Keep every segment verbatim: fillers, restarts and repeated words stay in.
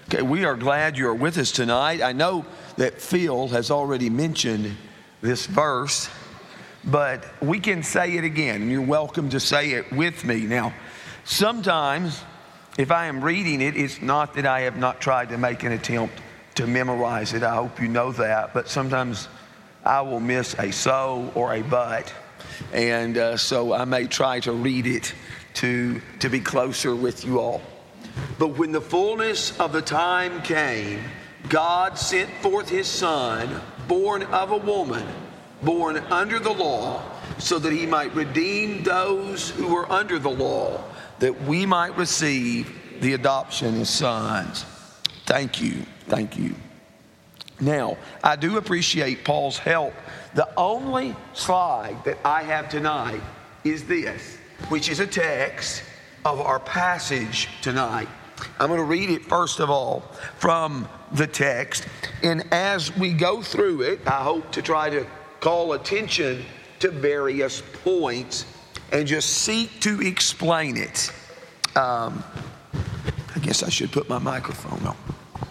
Okay, we are glad you are with us tonight. I know that Phil has already mentioned this verse, but we can say it again, and you're welcome to say it with me. Now, sometimes if I am reading it, it's not that I have not tried to make an attempt to memorize it. I hope you know that, but sometimes I will miss a so or a but, and uh, so I may try to read it to, to be closer with you all. But when the fullness of the time came, God sent forth his Son, born of a woman, born under the law, so that he might redeem those who were under the law, that we might receive the adoption as sons. Thank you. Thank you. Now, I do appreciate Paul's help. The only slide that I have tonight is this, which is a text of our passage tonight. I'm going to read it first of all from the text, and as we go through it, I hope to try to call attention to various points and just seek to explain it. Um, I guess I should put my microphone on.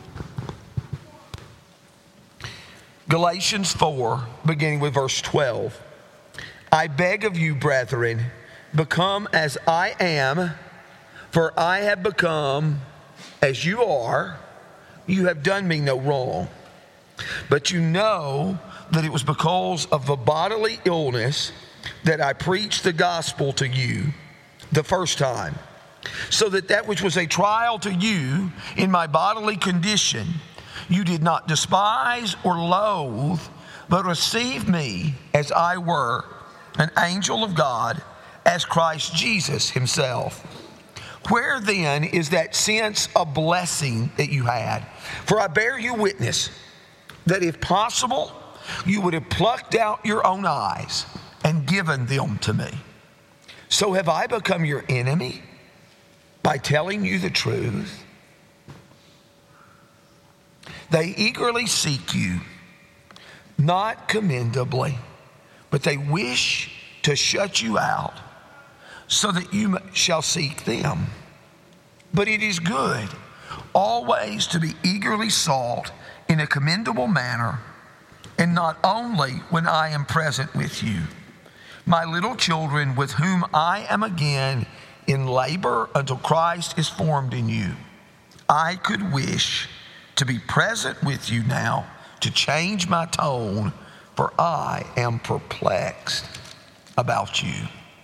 Galatians four, beginning with verse twelve. I beg of you, brethren, become as I am, for I have become as you are. You have done me no wrong. But you know that it was because of the bodily illness that I preached the gospel to you the first time, so that that which was a trial to you in my bodily condition, you did not despise or loathe, but received me as I were an angel of God, as Christ Jesus himself. Where then is that sense of blessing that you had? For I bear you witness that if possible, you would have plucked out your own eyes and given them to me. So have I become your enemy by telling you the truth? They eagerly seek you, not commendably, but they wish to shut you out, so that you shall seek them. But it is good always to be eagerly sought in a commendable manner, and not only when I am present with you. My little children, with whom I am again in labor until Christ is formed in you. I could wish to be present with you now, to change my tone, for I am perplexed about you.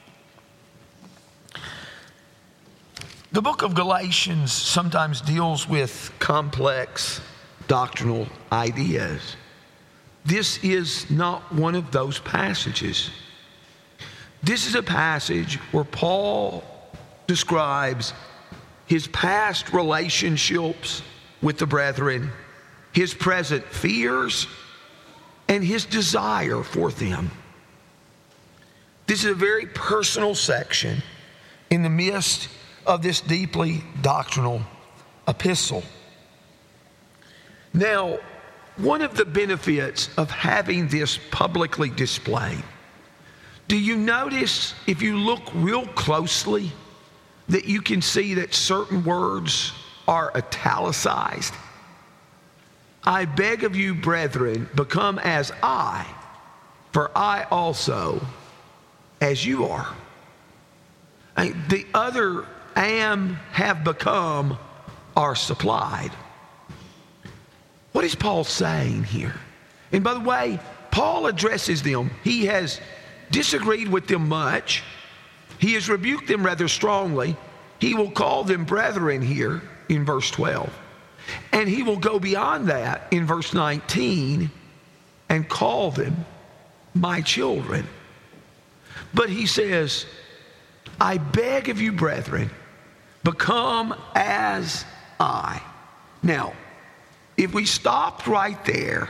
The book of Galatians sometimes deals with complex doctrinal ideas. This is not one of those passages. This is a passage where Paul describes his past relationships with the brethren, his present fears, and his desire for them. This is a very personal section in the midst of this deeply doctrinal epistle. Now, one of the benefits of having this publicly displayed, do you notice, if you look real closely, that you can see that certain words are italicized? I beg of you, brethren, become as I, for I also as you are. I, the other am, have become, are supplied. What is Paul saying here? And by the way, Paul addresses them. He has disagreed with them much. He has rebuked them rather strongly. He will call them brethren here in verse twelve. And he will go beyond that in verse nineteen and call them my children. But he says, I beg of you, brethren, become as I. Now, if we stopped right there,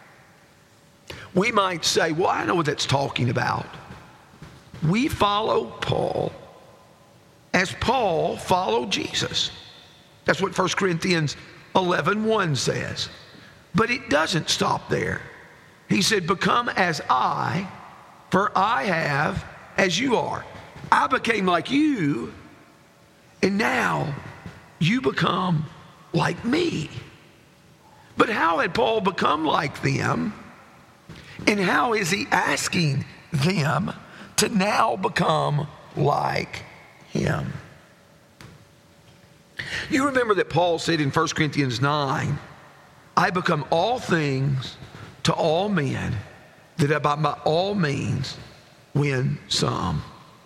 we might say, well, I know what that's talking about. We follow Paul as Paul followed Jesus. That's what First Corinthians eleven one says. But it doesn't stop there. He said, become as I, for I have as you are. I became like you, and now you become like me. But how had Paul become like them? And how is he asking them to now become like him? You remember that Paul said in First Corinthians nine, I become all things to all men, that I by all means win some.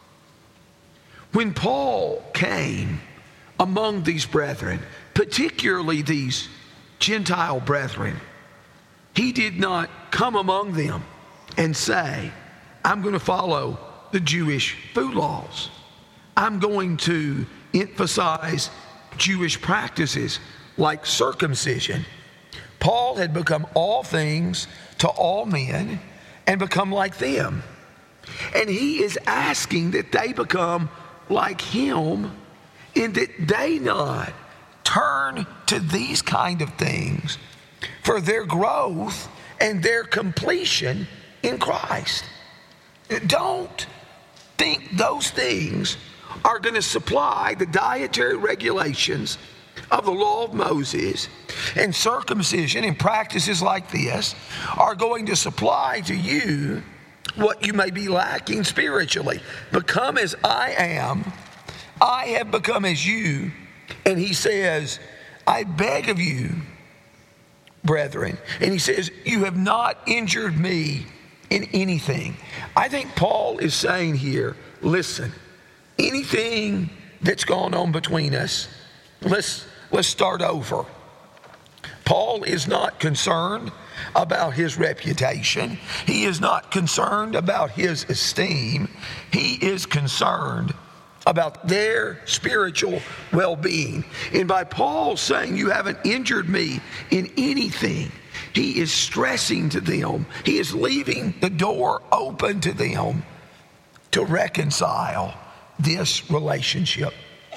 When Paul came among these brethren, particularly these Gentile brethren, he did not come among them and say, I'm going to follow the Jewish food laws. I'm going to emphasize Jewish practices like circumcision. Paul had become all things to all men and become like them. And he is asking that they become like him and that they not turn to these kind of things for their growth and their completion in Christ. Don't think those things are going to supply the dietary regulations of the law of Moses, and circumcision and practices like this are going to supply to you what you may be lacking spiritually. Become as I am. I have become as you. And he says, I beg of you, brethren. And he says, you have not injured me in anything. I think Paul is saying here, listen, anything that's gone on between us, let's let's start over. Paul is not concerned about his reputation. He is not concerned about his esteem. He is concerned about their spiritual well-being. And by Paul saying, you haven't injured me in anything, he is stressing to them, he is leaving the door open to them to reconcile this relationship.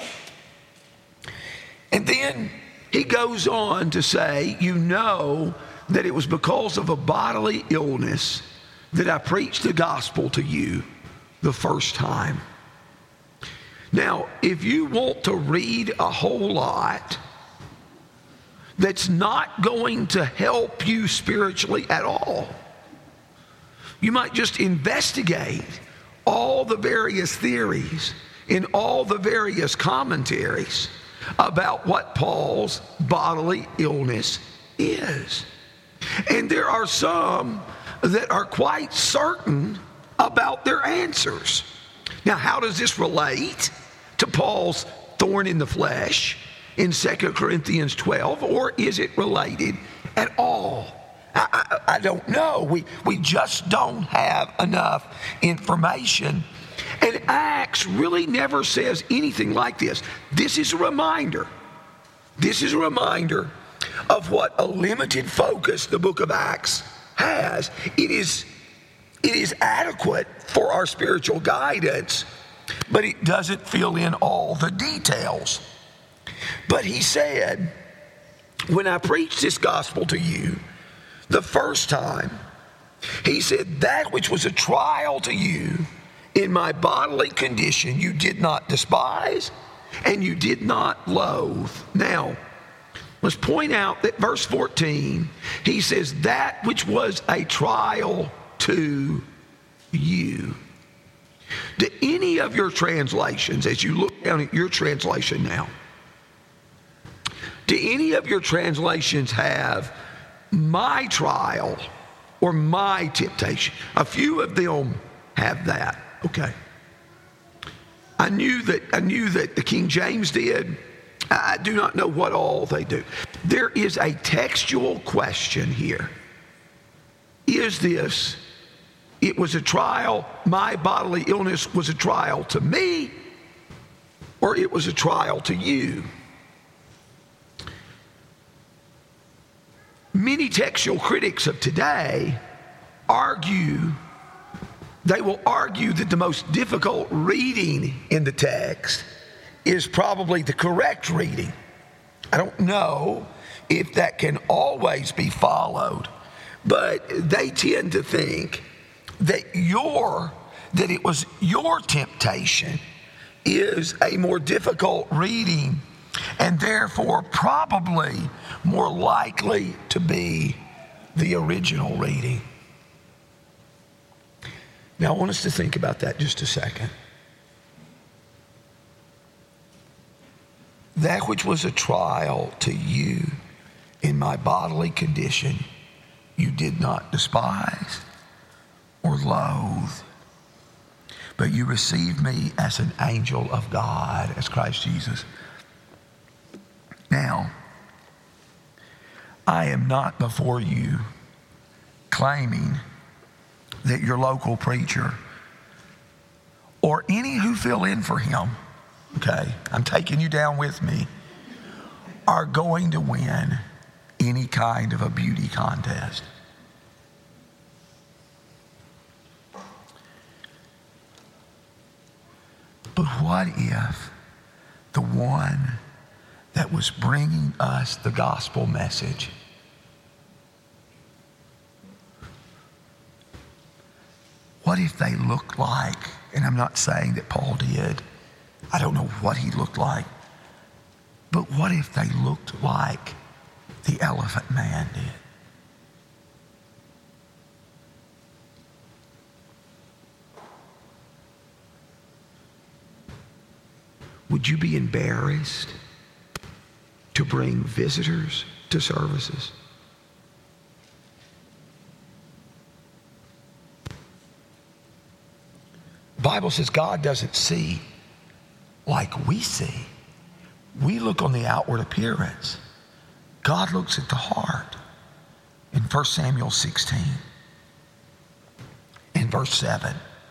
And then he goes on to say, you know that it was because of a bodily illness that I preached the gospel to you the first time. Now, if you want to read a whole lot that's not going to help you spiritually at all, you might just investigate all the various theories in all the various commentaries about what Paul's bodily illness is. And there are some that are quite certain about their answers. Now, how does this relate to Paul's thorn in the flesh in Second Corinthians twelve, or is it related at all? I, I, I don't know. We, we just don't have enough information. And Acts really never says anything like this. This is a reminder. This is a reminder of what a limited focus the book of Acts has. It is, it is adequate for our spiritual guidance, but it doesn't fill in all the details. But he said, when I preached this gospel to you the first time, he said, that which was a trial to you in my bodily condition, you did not despise and you did not loathe. Now, let's point out that verse fourteen, he says, that which was a trial to you. Do any of your translations, as you look down at your translation now, do any of your translations have my trial or my temptation? A few of them have that. Okay. I knew that I knew that the King James did. I do not know what all they do. There is a textual question here. Is this, it was a trial, my bodily illness was a trial to me, or it was a trial to you? Many textual critics of today argue They will argue that the most difficult reading in the text is probably the correct reading. I don't know if that can always be followed, but they tend to think that your, that it was your temptation is a more difficult reading and therefore probably more likely to be the original reading. Now, I want us to think about that just a second. That which was a trial to you in my bodily condition, you did not despise or loathe, but you received me as an angel of God, as Christ Jesus. Now, I am not before you claiming that your local preacher or any who fill in for him, okay, I'm taking you down with me, are going to win any kind of a beauty contest. But what if the one that was bringing us the gospel message what if they looked like, and I'm not saying that Paul did, I don't know what he looked like, but what if they looked like the Elephant Man did? Would you be embarrassed to bring visitors to services? The Bible says God doesn't see like we see. We look on the outward appearance. God looks at the heart. In First Samuel sixteen, in verse seven.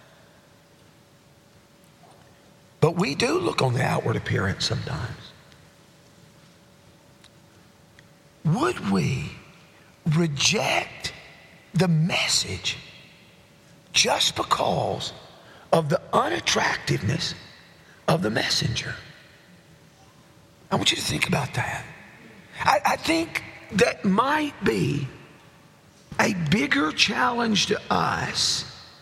But we do look on the outward appearance sometimes. Would we reject the message just because of the unattractiveness of the messenger? I want you to think about that. I, I think that might be a bigger challenge to us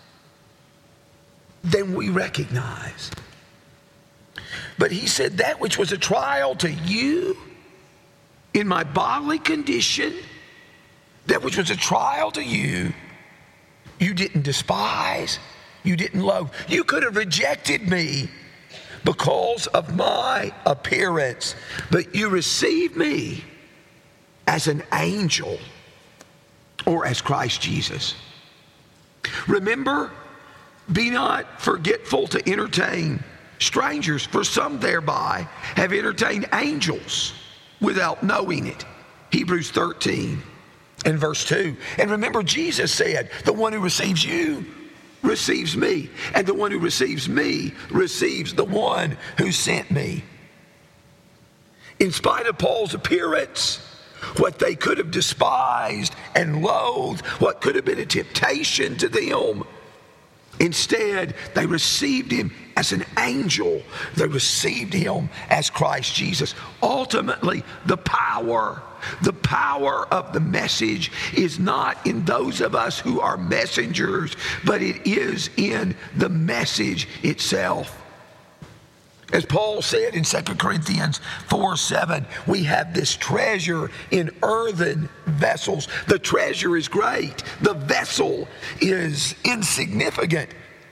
than we recognize. But he said, that which was a trial to you in my bodily condition, that which was a trial to you, you didn't despise, you didn't loathe. You could have rejected me because of my appearance, but you received me as an angel or as Christ Jesus. Remember, be not forgetful to entertain strangers, for some thereby have entertained angels without knowing it. Hebrews thirteen and verse two. And remember, Jesus said, the one who receives you receives me, and the one who receives me receives the one who sent me. In spite of Paul's appearance, what they could have despised and loathed, what could have been a temptation to them, instead, they received him as an angel. They received him as Christ Jesus. Ultimately, the power, the power of the message is not in those of us who are messengers, but it is in the message itself. As Paul said in Second Corinthians four seven, we have this treasure in earthen vessels. The treasure is great. The vessel is insignificant.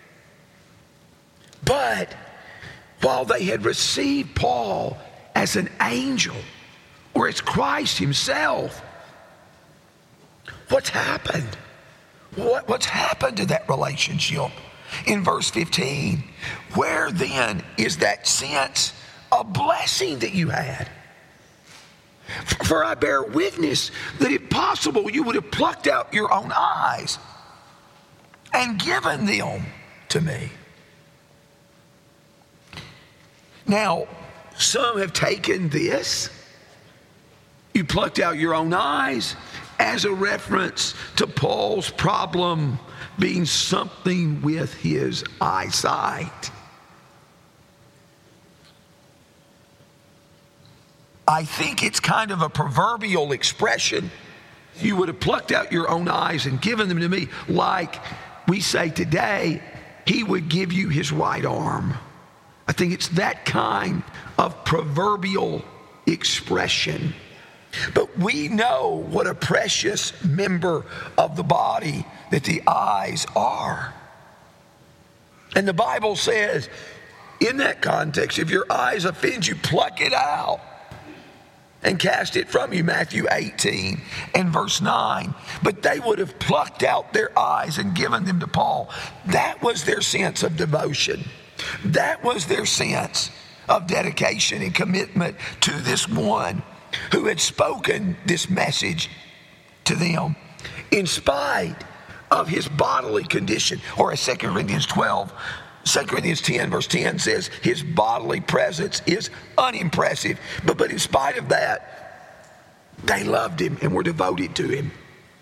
But while they had received Paul as an angel or as Christ himself, what's happened? What, what's happened to that relationship? In verse fifteen, where then is that sense of blessing that you had? For I bear witness that if possible, you would have plucked out your own eyes and given them to me. Now, some have taken this, you plucked out your own eyes, as a reference to Paul's problem being something with his eyesight. I think it's kind of a proverbial expression. You would have plucked out your own eyes and given them to me, like we say today, he would give you his right arm. I think it's that kind of proverbial expression. But we know what a precious member of the body that the eyes are. And the Bible says, in that context, if your eyes offend you, pluck it out and cast it from you, Matthew eighteen and verse nine. But they would have plucked out their eyes and given them to Paul. That was their sense of devotion. That was their sense of dedication and commitment to this one who had spoken this message to them in spite of his bodily condition. Or as Second Corinthians twelve, Second Corinthians ten verse ten says, his bodily presence is unimpressive. But, but in spite of that, they loved him and were devoted to him.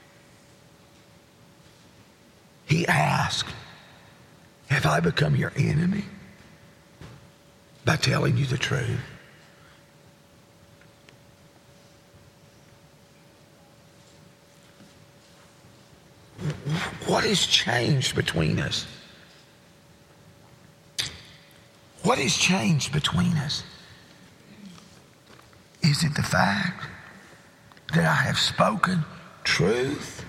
He asked, have I become your enemy by telling you the truth? What has changed between us? What has changed between us? Is it the fact that I have spoken truth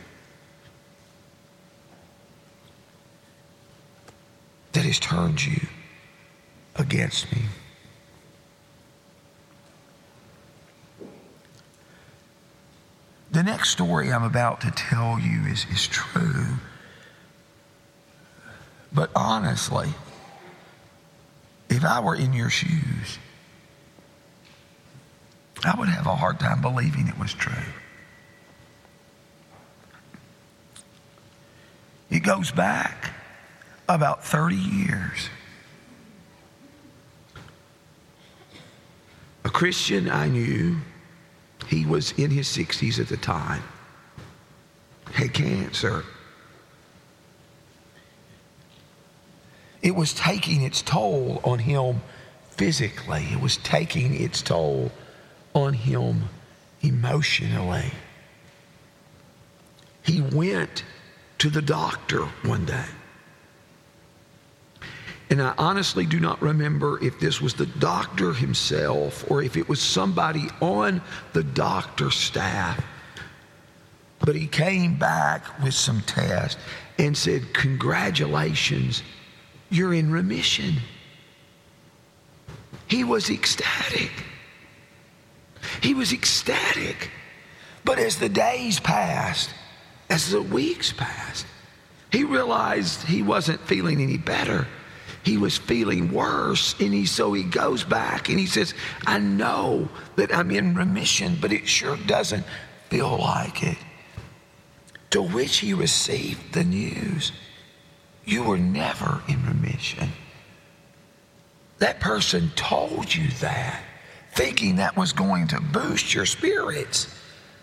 that has turned you against me? The next story I'm about to tell you is, is true. But honestly, if I were in your shoes, I would have a hard time believing it was true. It goes back about thirty years. A Christian I knew, he was in his sixties at the time, had cancer. It was taking its toll on him physically. It was taking its toll on him emotionally. He went to the doctor one day. And I honestly do not remember if this was the doctor himself or if it was somebody on the doctor's staff. But he came back with some tests and said, congratulations, you're in remission. He was ecstatic. He was ecstatic. But as the days passed, as the weeks passed, he realized he wasn't feeling any better. He was feeling worse, and he, so he goes back and he says, I know that I'm in remission, but it sure doesn't feel like it. To which he received the news, you were never in remission. That person told you that, thinking that was going to boost your spirits.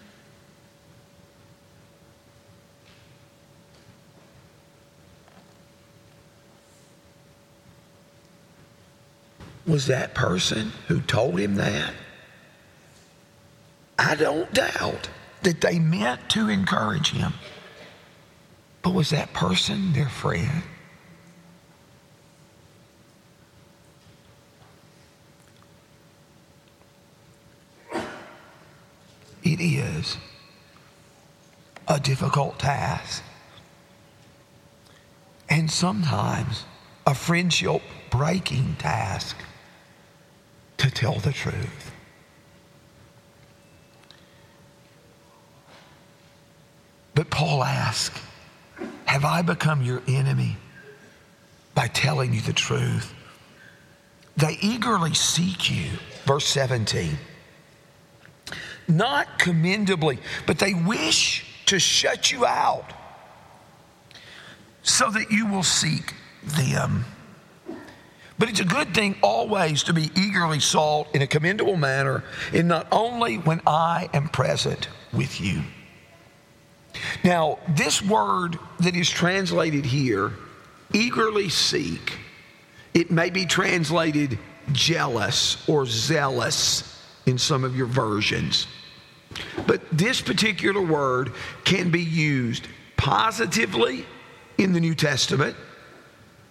Was that person who told him that? I don't doubt that they meant to encourage him. But was that person their friend? It is a difficult task. And sometimes a friendship breaking task to tell the truth. But Paul asks, have I become your enemy by telling you the truth? They eagerly seek you, verse seventeen. Not commendably, but they wish to shut you out so that you will seek them. But it's a good thing always to be eagerly sought in a commendable manner, and not only when I am present with you. Now, this word that is translated here, eagerly seek, it may be translated jealous or zealous in some of your versions. But this particular word can be used positively in the New Testament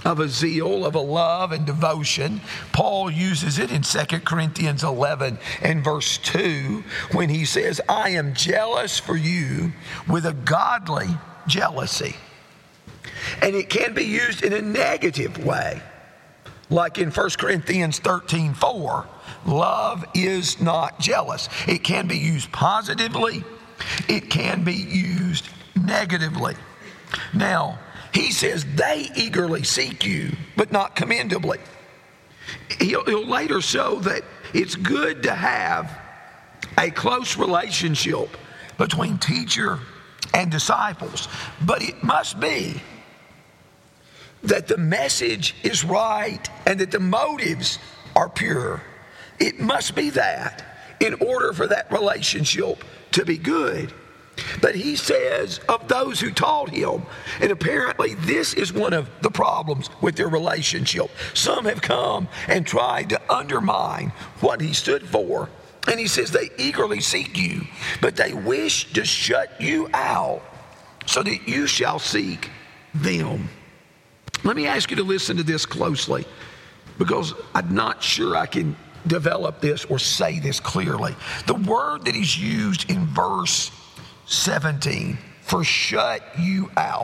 of a zeal, of a love and devotion. Paul uses it in Second Corinthians eleven and verse two when he says, I am jealous for you with a godly jealousy. And it can be used in a negative way, like in First Corinthians thirteen four, love is not jealous. It can be used positively. It can be used negatively. Now, he says they eagerly seek you, but not commendably. He'll, he'll later show that it's good to have a close relationship between teacher and disciples, but it must be that the message is right and that the motives are pure. It must be that in order for that relationship to be good. But he says of those who taught him, and apparently this is one of the problems with their relationship. Some have come and tried to undermine what he stood for. And he says they eagerly seek you, but they wish to shut you out so that you shall seek them. Let me ask you to listen to this closely, because I'm not sure I can develop this or say this clearly. The word that is used in verse seventeen for shut you out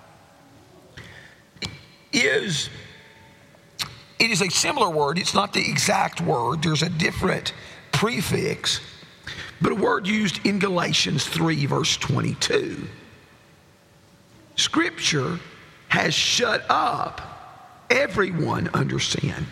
is it is a similar word. It's not the exact word. There's a different prefix, but a word used in Galatians three verse twenty-two. Scripture has shut up everyone under sin.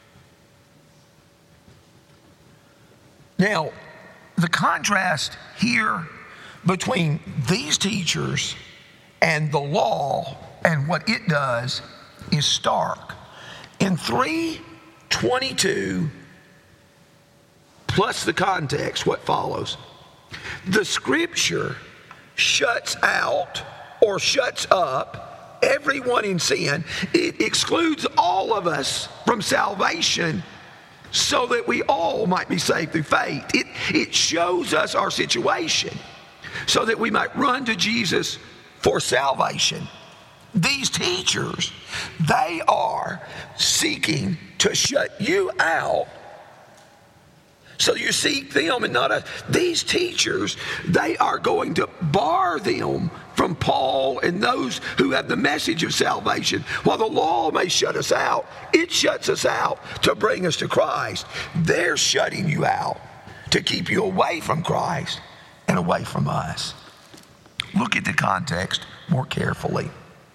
Now, the contrast here between these teachers and the law and what it does is stark. In three twenty-two, plus the context, what follows, the Scripture shuts out or shuts up everyone in sin. It excludes all of us from salvation so that we all might be saved through faith. It, it shows us our situation so that we might run to Jesus for salvation. These teachers, they are seeking to shut you out so you seek them and not us. These teachers, they are going to bar them from Paul and those who have the message of salvation. While the law may shut us out, it shuts us out to bring us to Christ. They're shutting you out to keep you away from Christ and away from us. Look at the context more carefully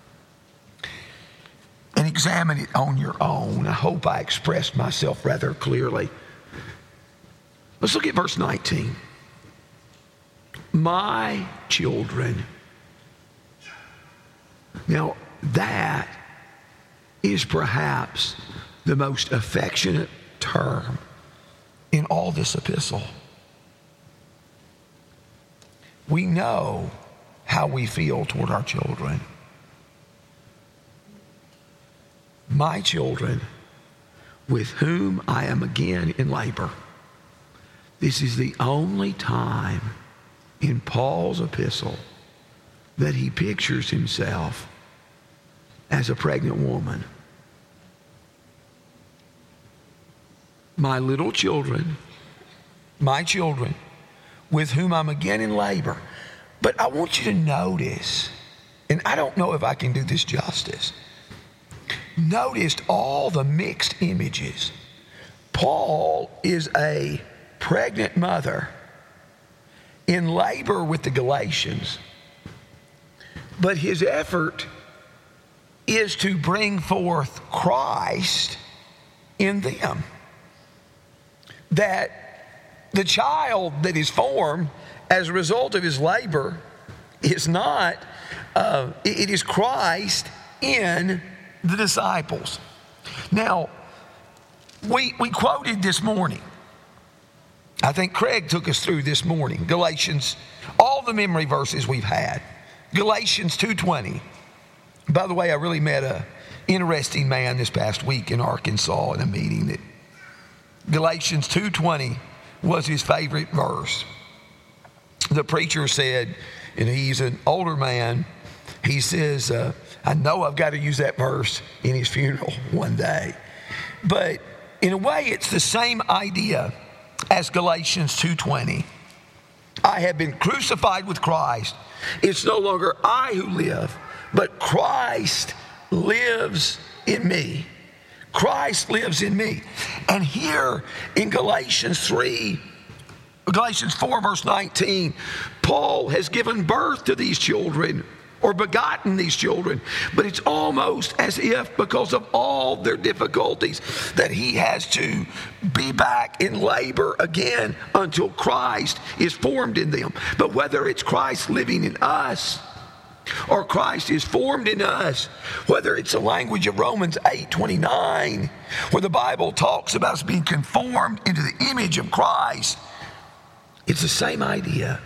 and examine it on your own. I hope I expressed myself rather clearly. Let's look at verse nineteen. My children. Now, that is perhaps the most affectionate term in all this epistle. We know how we feel toward our children. My children, with whom I am again in labor. This is the only time in Paul's epistle that he pictures himself as a pregnant woman. My little children, my children, with whom I'm again in labor. But I want you to notice, and I don't know if I can do this justice, notice all the mixed images. Paul is a pregnant mother in labor with the Galatians, but his effort is to bring forth Christ in them. That the child that is formed as a result of his labor is not, uh, it is Christ in the disciples. Now, we, we quoted this morning, I think Craig took us through this morning, Galatians, all the memory verses we've had. Galatians two twenty. By the way, I really met a interesting man this past week in Arkansas in a meeting that Galatians two twenty was his favorite verse. The preacher said, and he's an older man, he says, uh, I know I've got to use that verse in his funeral one day. But in a way, it's the same idea as Galatians two twenty. I have been crucified with Christ. It's no longer I who live, but Christ lives in me. Christ lives in me. And here in Galatians three, Galatians four, verse nineteen, Paul has given birth to these children or begotten these children, but it's almost as if because of all their difficulties that he has to be back in labor again until Christ is formed in them. But whether it's Christ living in us or Christ is formed in us, whether it's the language of Romans eight twenty-nine, where the Bible talks about us being conformed into the image of Christ, it's the same idea.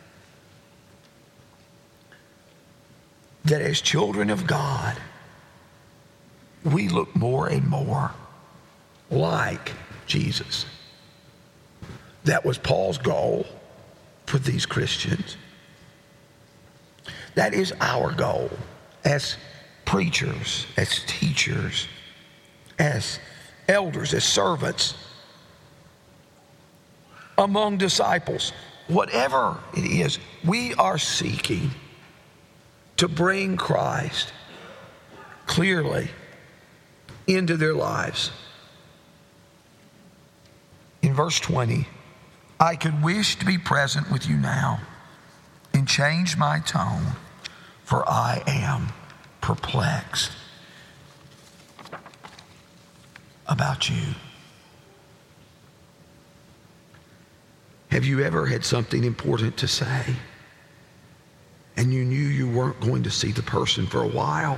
That as children of God, we look more and more like Jesus. That was Paul's goal for these Christians. That is our goal as preachers, as teachers, as elders, as servants, among disciples. Whatever it is, we are seeking to bring Christ clearly into their lives. In verse twenty, I could wish to be present with you now and change my tone, for I am perplexed about you. Have you ever had something important to say and you knew you weren't going to see the person for a while,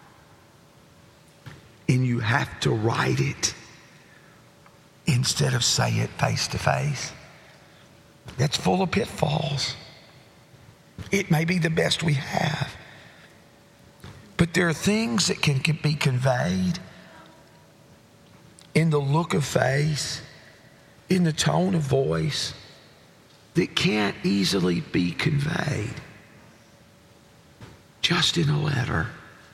and you have to write it instead of say it face to face? That's full of pitfalls. It may be the best we have, but there are things that can be conveyed in the look of face, in the tone of voice, that can't easily be conveyed just in a letter.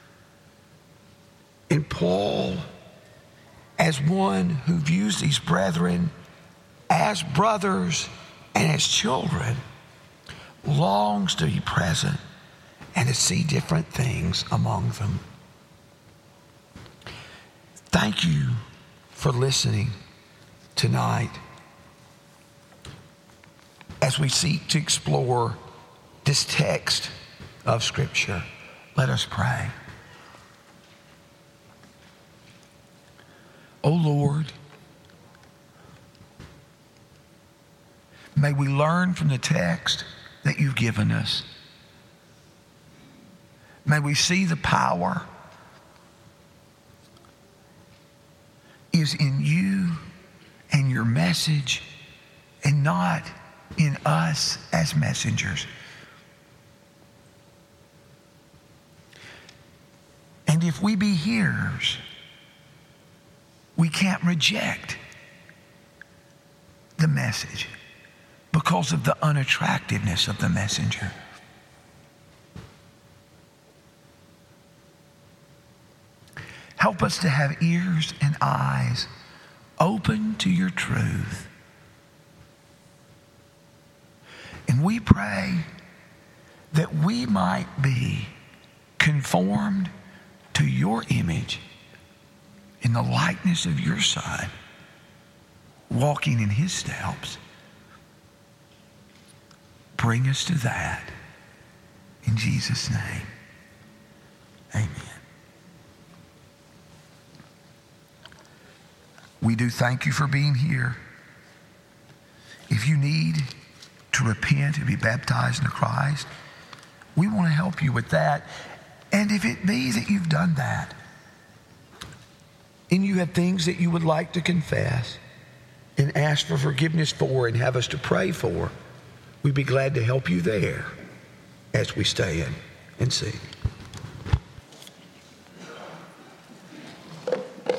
And Paul, as one who views these brethren as brothers and as children, longs to be present and to see different things among them. Thank you for listening tonight as we seek to explore this text of Scripture. Let us pray. O Lord, may we learn from the text that you've given us. May we see the power is in you and your message, and not in us as messengers. And if we be hearers, we can't reject the message because of the unattractiveness of the messenger. Help us to have ears and eyes open to your truth. And we pray that we might be conformed to your image in the likeness of your Son, walking in his steps. Bring us to that. In Jesus' name, amen. We do thank you for being here. If you need to repent and be baptized into Christ, we want to help you with that. And if it be that you've done that, and you have things that you would like to confess and ask for forgiveness for and have us to pray for, we'd be glad to help you there as we stand and sing.